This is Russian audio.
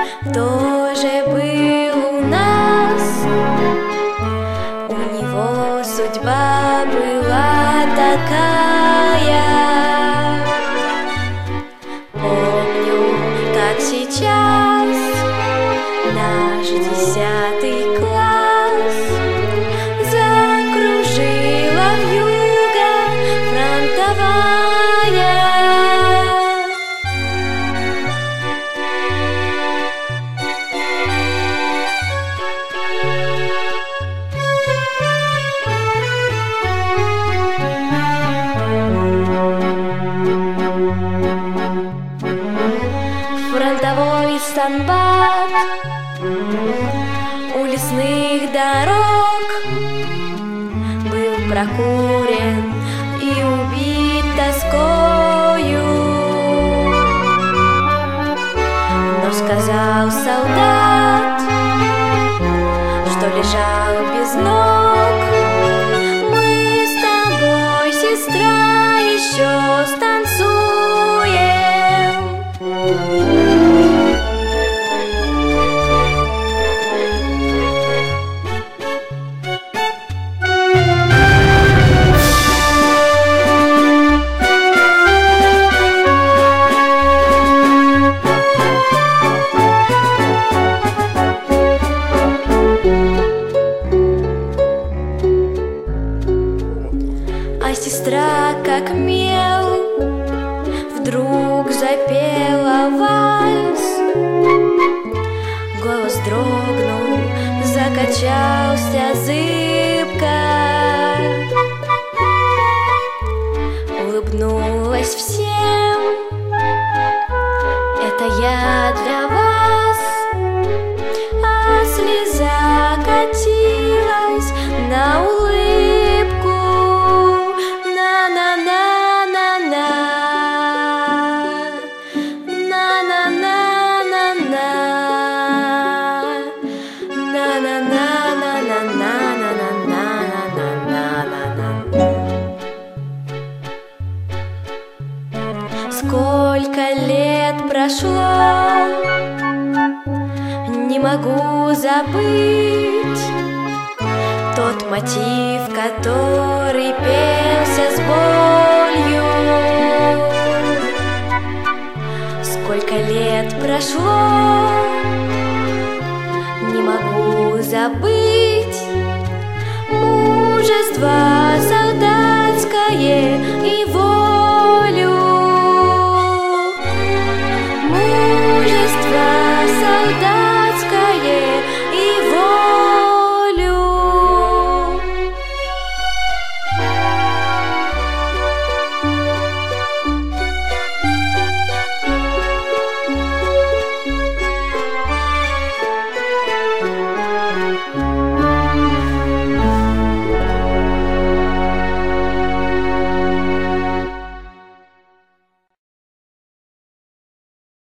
тоже был у нас. У него судьба была такая. Помню, как сейчас наш 10 класс закружила вьюга фронтовая. Фронтовой станбат у лесных дорог был прокурен и убит тоскою. Но сказал солдат, что лежал без ног: мы с тобой, сестра, еще станцуем. А сестра, как мел, вдруг запела вальс. Голос дрогнул, закачался зыбко. Улыбнулась всем: это я для вас. А слеза катилась на улыбку. Сколько лет прошло, не могу забыть тот мотив, который пелся с болью. Сколько лет прошло, не могу забыть мужество солдатское,